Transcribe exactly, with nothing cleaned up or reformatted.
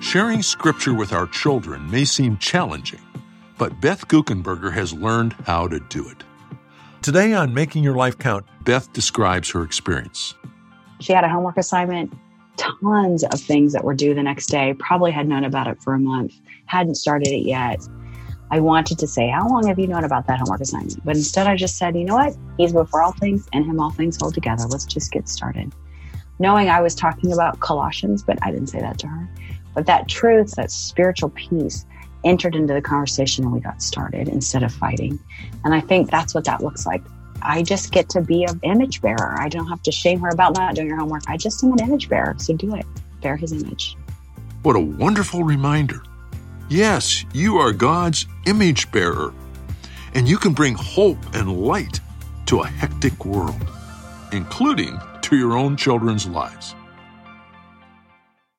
Sharing scripture with our children may seem challenging, but Beth Guckenberger has learned how to do it. Today on Making Your Life Count, Beth describes her experience. She had a homework assignment, tons of things that were due the next day, probably had known about it for a month, hadn't started it yet. I wanted to say, how long have you known about that homework assignment? But instead I just said, you know what? He's before all things, and him all things hold together. Let's just get started. Knowing I was talking about Colossians, but I didn't say that to her. But that truth, that spiritual peace, entered into the conversation and we got started instead of fighting. And I think that's what that looks like. I just get to be an image bearer. I don't have to shame her about not doing her homework. I just am an image bearer. So do it. Bear his image. What a wonderful reminder. Yes, you are God's image bearer, and you can bring hope and light to a hectic world, including to your own children's lives.